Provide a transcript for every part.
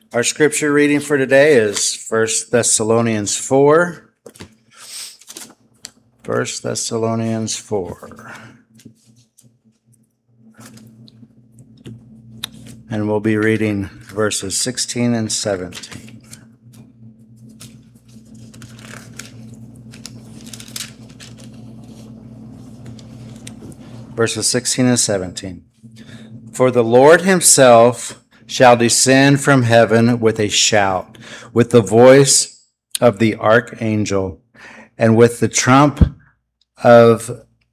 Our scripture reading for today is 1 Thessalonians 4. 1 Thessalonians 4. And we'll be reading verses 16 and 17. Verses 16 and 17. For the Lord himself shall descend from heaven with a shout, with the voice of the archangel, and with the trump of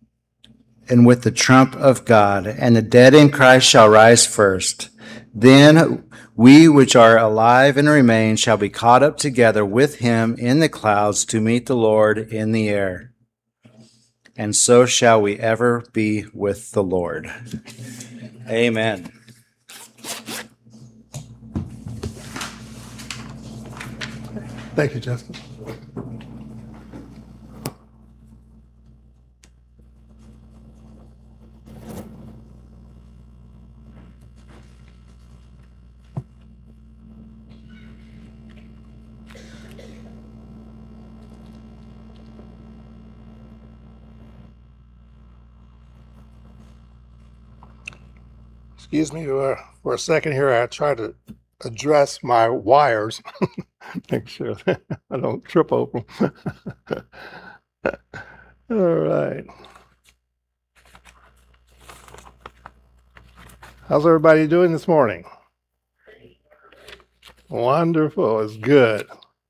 God, and the dead in Christ shall rise first. Then we which are alive and remain shall be caught up together with him in the clouds to meet the Lord in the air. And so shall we ever be with the Lord. Amen. Thank you, Justin. Excuse me for a second here. I try to address my wires. Make sure I don't trip over them. All right. How's everybody doing this morning? Wonderful. It's good.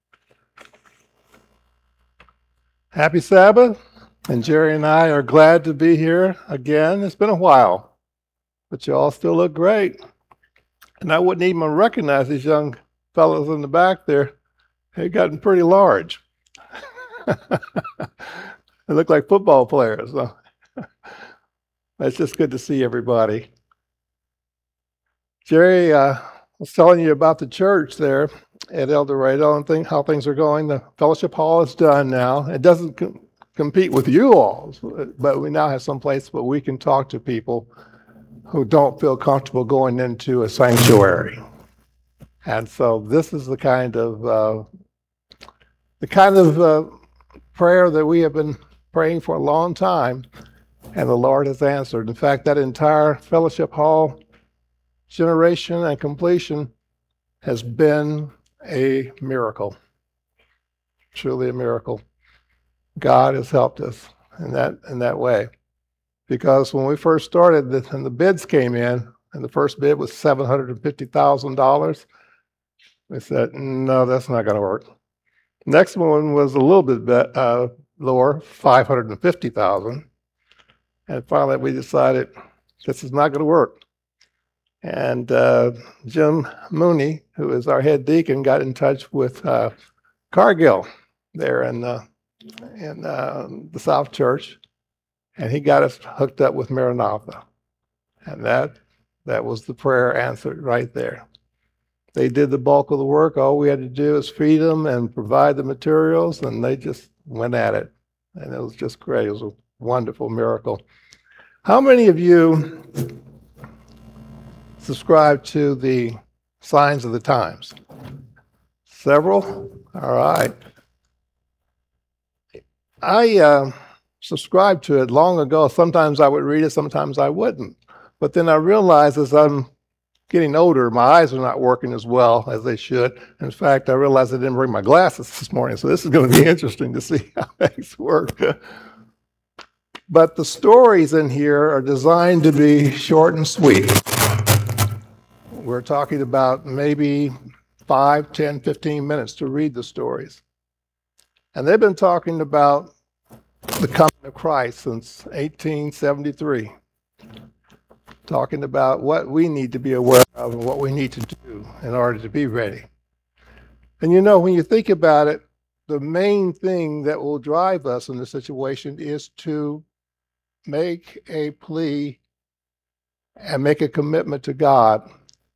Happy Sabbath. And Jerry and I are glad to be here again. It's been a while, but you all still look great. And I wouldn't even recognize these young fellows in the back there. They've gotten pretty large. They look like football players. So it's just good to see everybody. Jerry was telling you about the church there at El Dorado and how things are going. The fellowship hall is done now. It doesn't compete with you all, but we now have some place where we can talk to people who don't feel comfortable going into a sanctuary. And so this is the kind of prayer that we have been praying for a long time, and the Lord has answered. In fact, that entire fellowship hall generation and completion has been a miracle, truly a miracle. God has helped us in that way. Because when we first started, and the bids came in, and the first bid was $750,000, we said, no, that's not going to work. Next one was a little bit lower, $550,000. And finally, we decided this is not going to work. And Jim Mooney, who is our head deacon, got in touch with Cargill there in the South Church, and he got us hooked up with Maranatha. And that was the prayer answered right there. They did the bulk of the work. All we had to do is feed them and provide the materials, and they just went at it. And it was just great. It was a wonderful miracle. How many of you subscribe to the Signs of the Times? Several? All right. I subscribed to it long ago. Sometimes I would read it, sometimes I wouldn't. But then I realized as I'm getting older, my eyes are not working as well as they should. In fact, I realized I didn't bring my glasses this morning, so this is going to be interesting to see how things work. But the stories in here are designed to be short and sweet. We're talking about maybe 5, 10, 15 minutes to read the stories. And they've been talking about the coming of Christ since 1873, talking about what we need to be aware of and what we need to do in order to be ready. And you know, when you think about it, the main thing that will drive us in this situation is to make a plea and make a commitment to God.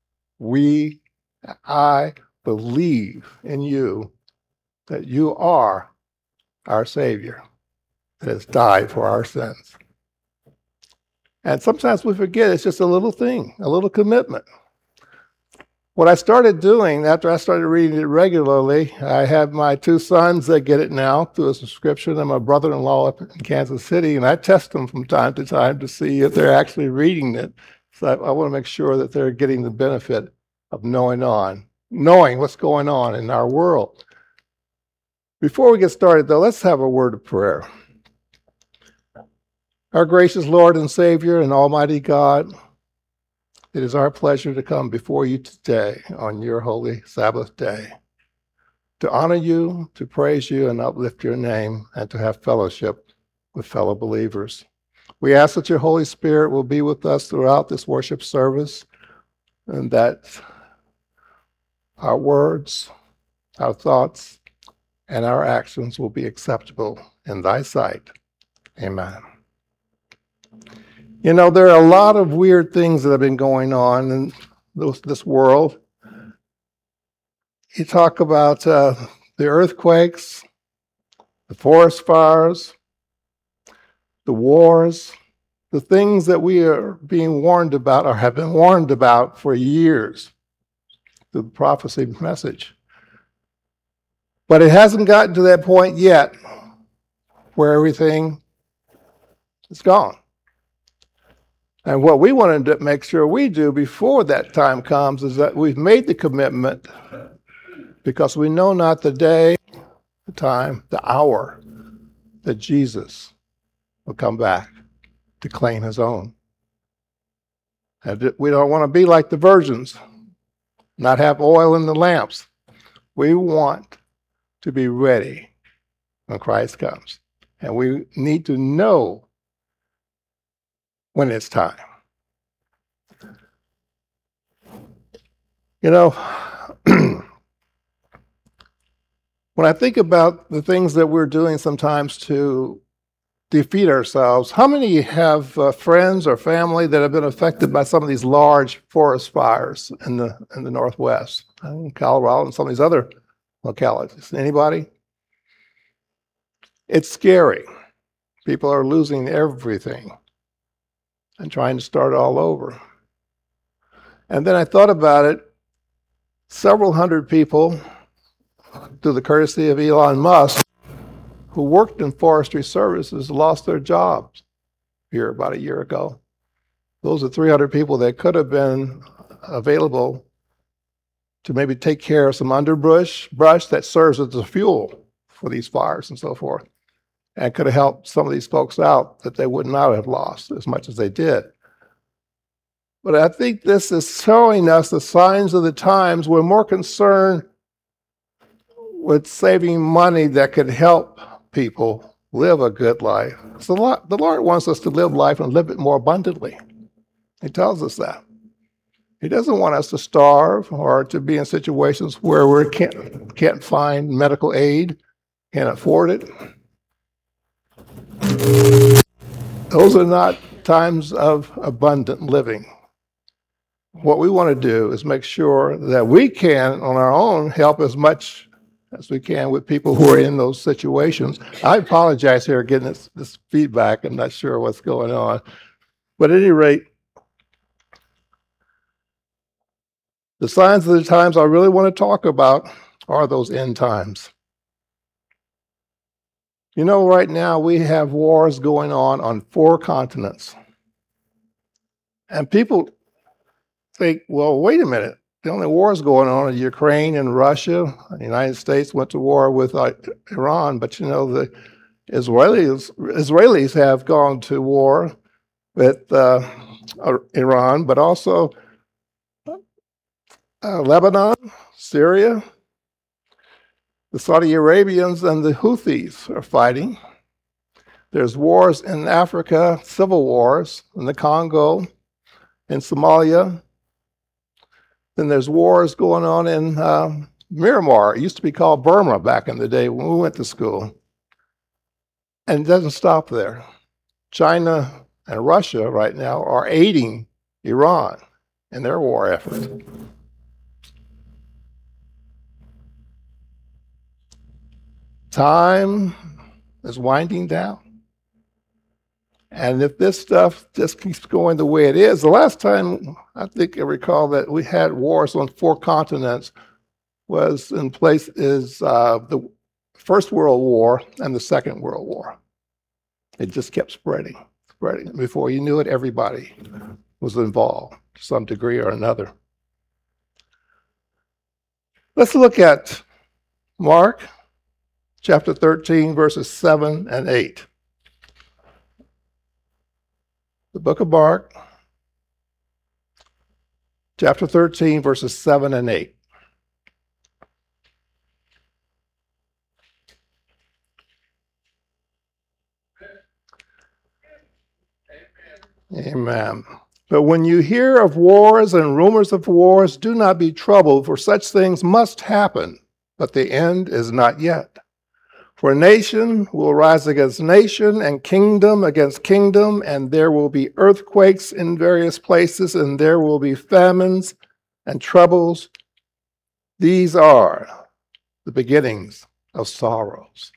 I believe in you, that you are our Savior that has died for our sins. And sometimes we forget it's just a little thing, a little commitment. What I started doing after I started reading it regularly, I have my two sons that get it now through a subscription, and my brother-in-law up in Kansas City, and I test them from time to time to see if they're actually reading it. So I want to make sure that they're getting the benefit of knowing what's going on in our world. Before we get started, though, let's have a word of prayer. Our gracious Lord and Savior and Almighty God, it is our pleasure to come before you today on your holy Sabbath day, to honor you, to praise you, and uplift your name, and to have fellowship with fellow believers. We ask that your Holy Spirit will be with us throughout this worship service, and that our words, our thoughts, and our actions will be acceptable in thy sight. Amen. You know, there are a lot of weird things that have been going on in this world. You talk about the earthquakes, the forest fires, the wars, the things that we are being warned about or have been warned about for years through the prophecy message. But it hasn't gotten to that point yet where everything is gone. And what we want to make sure we do before that time comes is that we've made the commitment, because we know not the day, the time, the hour that Jesus will come back to claim his own. And we don't want to be like the virgins, not have oil in the lamps. We want to be ready when Christ comes. And we need to know when it's time. You know, when I think about the things that we're doing sometimes to defeat ourselves, how many have friends or family that have been affected by some of these large forest fires in the Northwest, in Colorado and some of these other localities? Anybody? It's scary. People are losing everything and trying to start all over. And then I thought about it. Several hundred people, through the courtesy of Elon Musk, who worked in forestry services, lost their jobs here about a year ago. Those are 300 people that could have been available to maybe take care of some underbrush that serves as the fuel for these fires and so forth, and could have helped some of these folks out that they would not have lost as much as they did. But I think this is showing us the signs of the times. We're more concerned with saving money that could help people live a good life. So the Lord wants us to live life and live it more abundantly. He tells us that. He doesn't want us to starve or to be in situations where we can't find medical aid, can't afford it. Those are not times of abundant living. What we want to do is make sure that we can, on our own, help as much as we can with people who are in those situations. I apologize here getting this feedback. I'm not sure what's going on. But at any rate, the signs of the times I really want to talk about are those end times. You know, right now we have wars going on 4 continents. And people think, well, wait a minute. The only wars going on in Ukraine and Russia. The United States went to war with Iran, but you know, the Israelis have gone to war with Iran, but also Lebanon, Syria. The Saudi Arabians and the Houthis are fighting. There's wars in Africa, civil wars in the Congo, in Somalia. Then there's wars going on in Myanmar. It used to be called Burma back in the day when we went to school. And it doesn't stop there. China and Russia right now are aiding Iran in their war effort. Time is winding down. And if this stuff just keeps going the way it is, the last time I think I recall that we had wars on 4 continents was in place is the First World War and the Second World War. It just kept spreading. Before you knew it, everybody was involved to some degree or another. Let's look at Mark chapter 13, verses 7 and 8. The book of Mark, chapter 13, verses 7 and 8. Amen. But when you hear of wars and rumors of wars, do not be troubled, for such things must happen, but the end is not yet. For nation will rise against nation, and kingdom against kingdom, and there will be earthquakes in various places, and there will be famines and troubles. These are the beginnings of sorrows.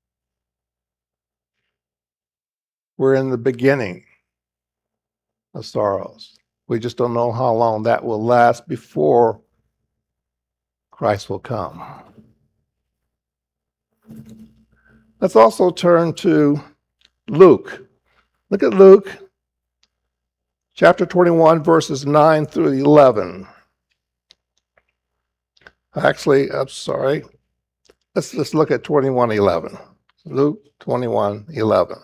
We're in the beginning of sorrows. We just don't know how long that will last before Christ will come. Let's also turn to Luke. Look at Luke chapter 21, verses 9 through 11. Actually, I'm sorry. Let's just look at 21:11. Luke 21:11.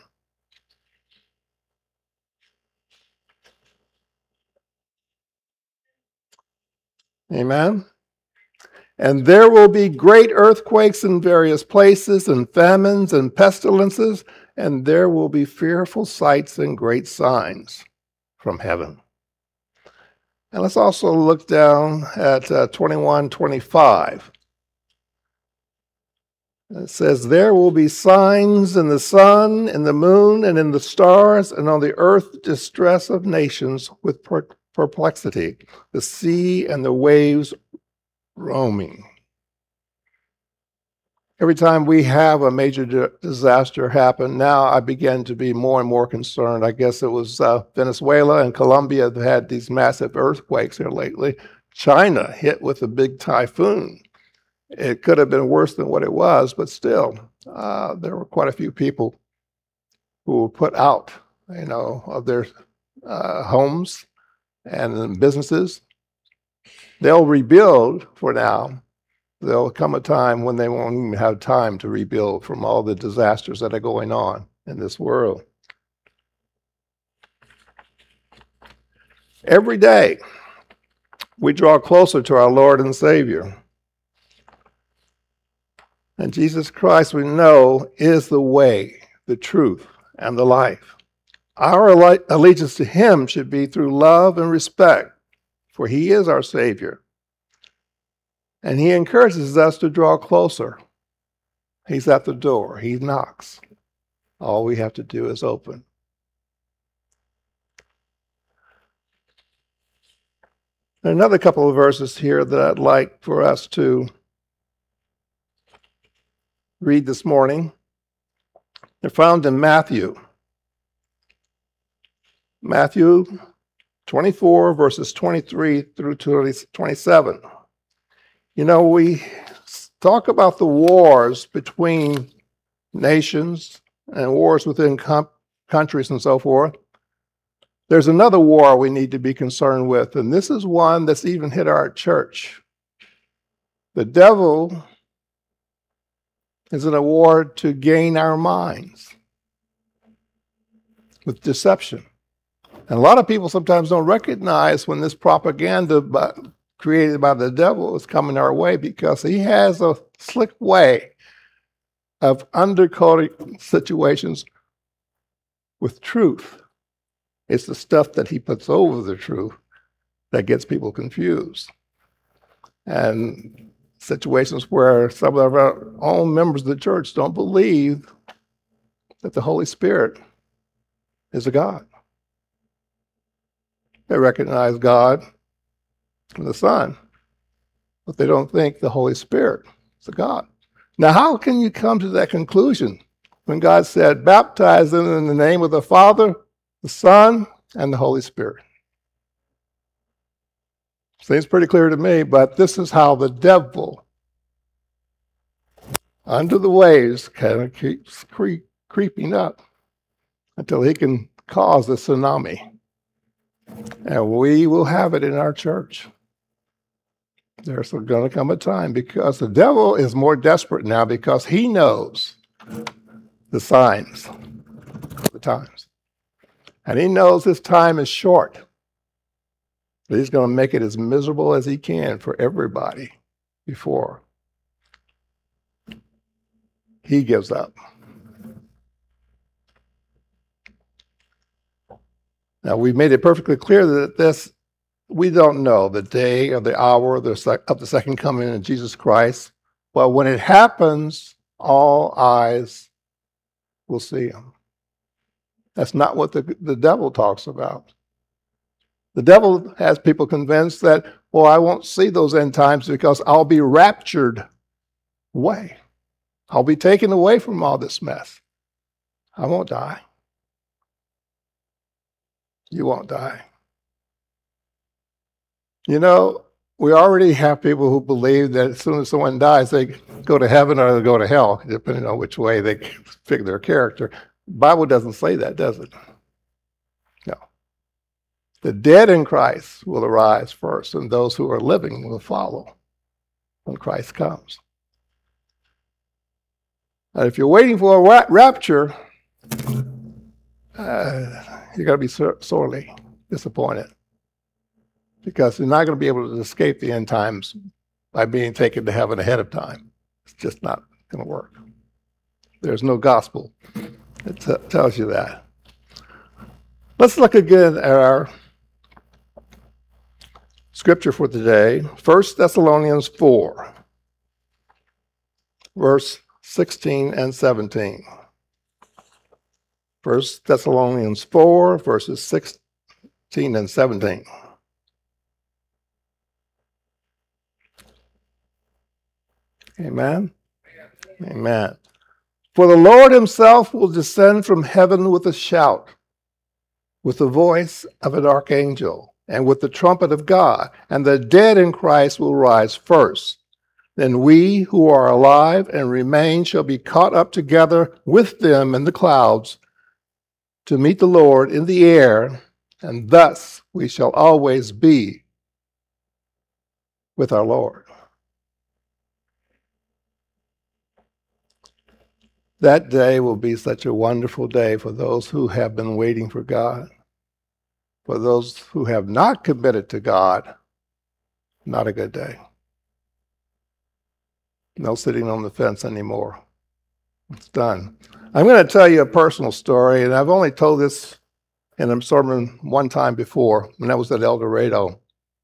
Amen. And there will be great earthquakes in various places, and famines and pestilences, and there will be fearful sights and great signs from heaven. And let's also look down at 21:25. It says, there will be signs in the sun, in the moon, and in the stars, and on the earth distress of nations with perplexity, the sea and the waves roaming. Every time we have a major disaster happen, now I begin to be more and more concerned. I guess it was Venezuela and Colombia that had these massive earthquakes here lately. China hit with a big typhoon. It could have been worse than what it was, but still, there were quite a few people who were put out, of their homes and businesses. They'll rebuild for now. There'll come a time when they won't even have time to rebuild from all the disasters that are going on in this world. Every day, we draw closer to our Lord and Savior. And Jesus Christ, we know, is the way, the truth, and the life. Our allegiance to him should be through love and respect, for he is our Savior. And he encourages us to draw closer. He's at the door. He knocks. All we have to do is open. Another couple of verses here that I'd like for us to read this morning. They're found in Matthew. Matthew 24, verses 23 through 27. We talk about the wars between nations and wars within countries and so forth. There's another war we need to be concerned with, and this is one that's even hit our church. The devil is in a war to gain our minds with deception. And a lot of people sometimes don't recognize when this propaganda created by the devil is coming our way, because he has a slick way of undercoating situations with truth. It's the stuff that he puts over the truth that gets people confused. And situations where some of our own members of the church don't believe that the Holy Spirit is a God. They recognize God and the Son, but they don't think the Holy Spirit is a God. Now, how can you come to that conclusion when God said, baptize them in the name of the Father, the Son, and the Holy Spirit. Seems pretty clear to me, but this is how the devil, under the waves, kind of keeps creeping up until he can cause a tsunami. And we will have it in our church. There's going to come a time, because the devil is more desperate now, because he knows the signs of the times. And he knows his time is short. But he's going to make it as miserable as he can for everybody before he gives up. Now, we've made it perfectly clear that we don't know the day or the hour of the second coming of Jesus Christ. But when it happens, all eyes will see him. That's not what the devil talks about. The devil has people convinced that, well, I won't see those end times because I'll be raptured away. I'll be taken away from all this mess. I won't die. You won't die. You know, we already have people who believe that as soon as someone dies, they go to heaven or they go to hell, depending on which way they figure their character. The Bible doesn't say that, does it? No. The dead in Christ will arise first, and those who are living will follow when Christ comes. And if you're waiting for a rapture, you're going to be sorely disappointed, because you're not going to be able to escape the end times by being taken to heaven ahead of time. It's just not going to work. There's no gospel that tells you that. Let's look again at our scripture for today, 1 Thessalonians 4, verse 16 and 17. 1 Thessalonians 4, verses 16 and 17. Amen? Amen. For the Lord himself will descend from heaven with a shout, with the voice of an archangel, and with the trumpet of God, and the dead in Christ will rise first. Then we who are alive and remain shall be caught up together with them in the clouds to meet the Lord in the air, and thus we shall always be with our Lord. That day will be such a wonderful day for those who have been waiting for God. For those who have not committed to God, not a good day. No sitting on the fence anymore. It's done. I'm going to tell you a personal story, and I've only told this in a sermon one time before, and that was at El Dorado.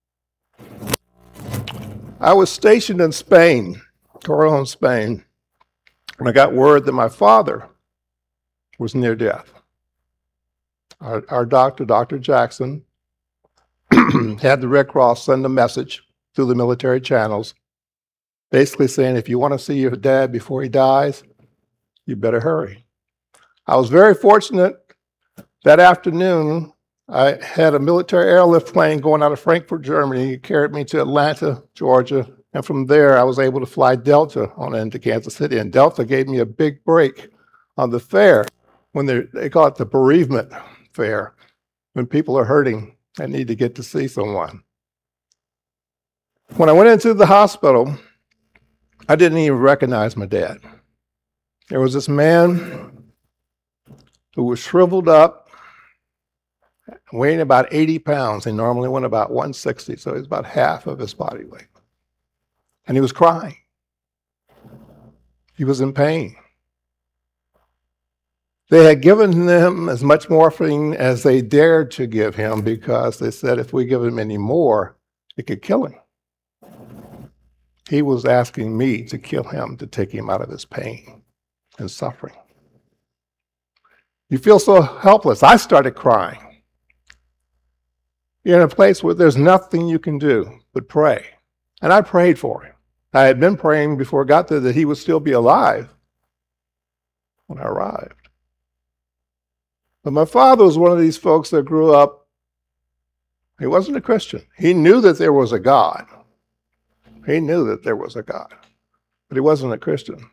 I was stationed in Spain, Torrejon, Spain, and I got word that my father was near death. Our doctor, Dr. Jackson, had the Red Cross send a message through the military channels, basically saying, if you want to see your dad before he dies, you better hurry. I was very fortunate. That afternoon, I had a military airlift plane going out of Frankfurt, Germany. It carried me to Atlanta, Georgia. And from there, I was able to fly Delta on into Kansas City. And Delta gave me a big break on the fare, when they call it the bereavement fare, when people are hurting and need to get to see someone. When I went into the hospital, I didn't even recognize my dad. There was this man who was shriveled up, weighing about 80 pounds. He normally went about 160, so he was about half of his body weight. And he was crying. He was in pain. They had given him as much morphine as they dared to give him, because they said if we give him any more, it could kill him. He was asking me to kill him, to take him out of his pain and suffering. You feel so helpless. I started crying. You're in a place where there's nothing you can do but pray. And I prayed for him. I had been praying before I got there that he would still be alive when I arrived. But my father was one of these folks that grew up, he wasn't a Christian. He knew that there was a God. He knew that there was a God, but he wasn't a Christian.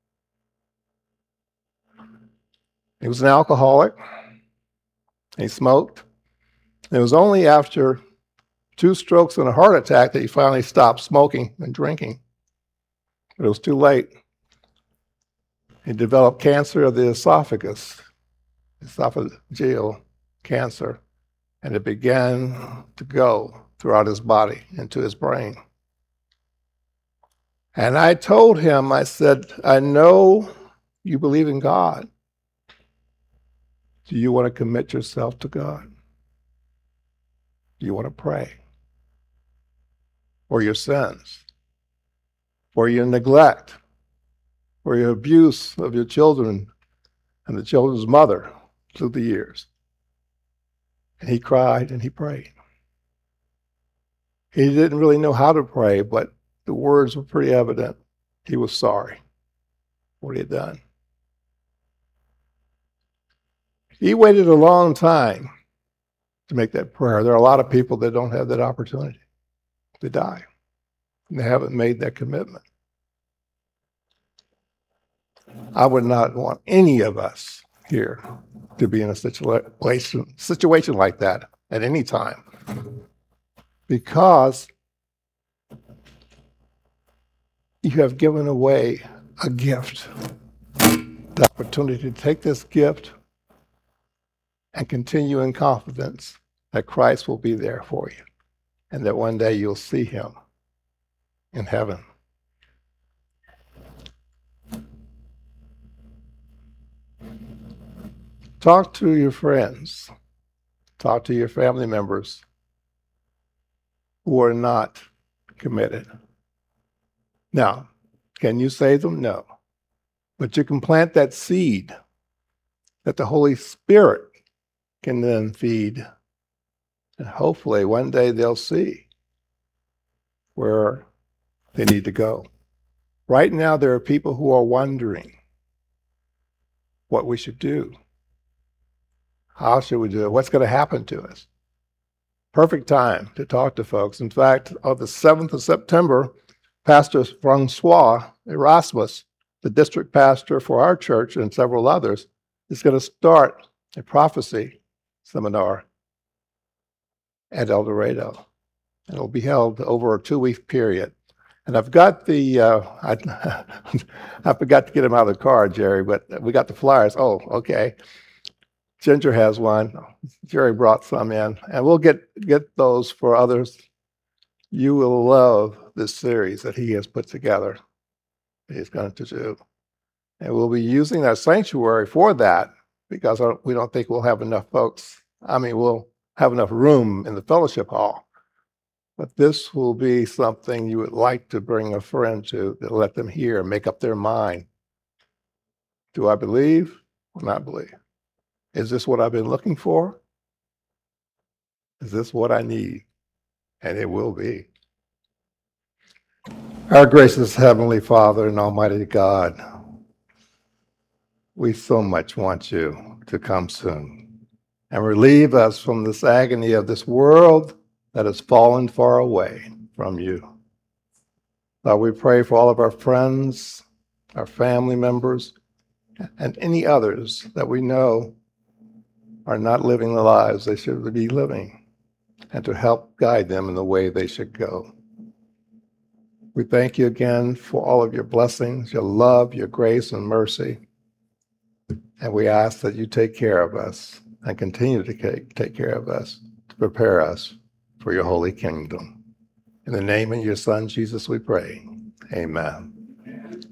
He was an alcoholic. He smoked. It was only after 2 strokes and a heart attack that he finally stopped smoking and drinking. But it was too late. He developed cancer of the esophagus, esophageal cancer, and it began to go throughout his body into his brain. And I told him, I said, I know you believe in God. Do you want to commit yourself to God? Do you want to pray for your sins, for your neglect, for your abuse of your children and the children's mother through the years? And he cried and he prayed. He didn't really know how to pray, but the words were pretty evident. He was sorry for what he had done. He waited a long time to make that prayer. There are a lot of people that don't have that opportunity to die. And they haven't made that commitment. I would not want any of us here to be in a situation like that at any time. Because you have given away a gift. The opportunity to take this gift and continue in confidence that Christ will be there for you and that one day you'll see him in heaven. Talk to your friends. Talk to your family members who are not committed. Now, can you save them? No. But you can plant that seed that the Holy Spirit can then feed. And hopefully one day they'll see where they need to go. Right now, there are people who are wondering what we should do. How should we do it? What's going to happen to us? Perfect time to talk to folks. In fact, on the 7th of September, Pastor Francois Erasmus, the district pastor for our church and several others, is going to start a prophecy seminar at El Dorado. And it'll be held over a 2-week period. And I've got the, I forgot to get them out of the car, Jerry, but we got the flyers. Oh, okay. Ginger has one. Jerry brought some in. And we'll get those for others. You will love this series that he has put together. He's going to do. And we'll be using our sanctuary for that because we don't think we'll have enough folks. I mean, we'll have enough room in the fellowship hall. But this will be something you would like to bring a friend to let them hear and make up their mind. Do I believe or not believe? Is this what I've been looking for? Is this what I need? And it will be. Our gracious Heavenly Father and Almighty God, we so much want you to come soon and relieve us from this agony of this world that has fallen far away from you. Lord, we pray for all of our friends, our family members, and any others that we know are not living the lives they should be living, and to help guide them in the way they should go. We thank you again for all of your blessings, your love, your grace, and mercy. And we ask that you take care of us and continue to take care of us to prepare us for your holy kingdom. In the name of your Son, Jesus, we pray. Amen.